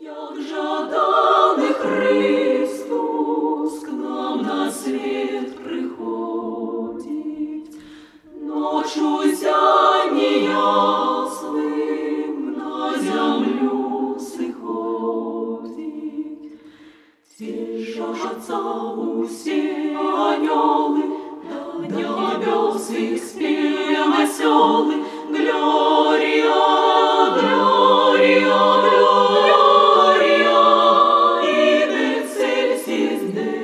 Як жаданий Христос к нам на світ приходить, ночу зянні ясним на землю сиходить. Тішаться усі аньоли, до небес их спів веселий, Глорія, Глорія, Глорія, in excelsis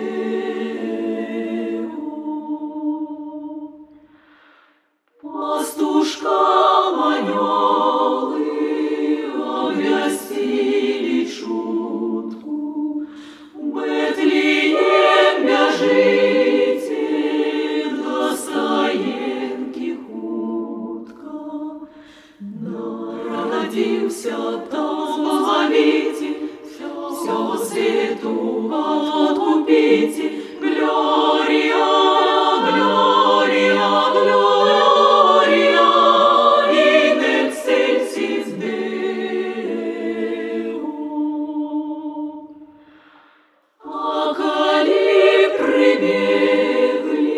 Deo. Пастушкам аньоли обвестили чутку, в Бетлеем бежите, до стоянки хутка. Народился там Избавитель, все свету откупите. Глория, Глория, Глория, in excelsis Deo. А коли прибегли,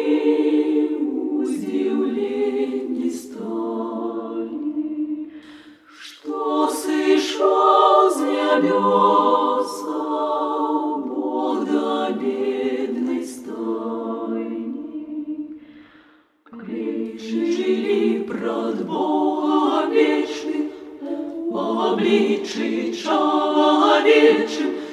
удивлены стали, что сошел с небеса Бог до бедной стайни. Кричили пред Богом вечным, в обличии человечем,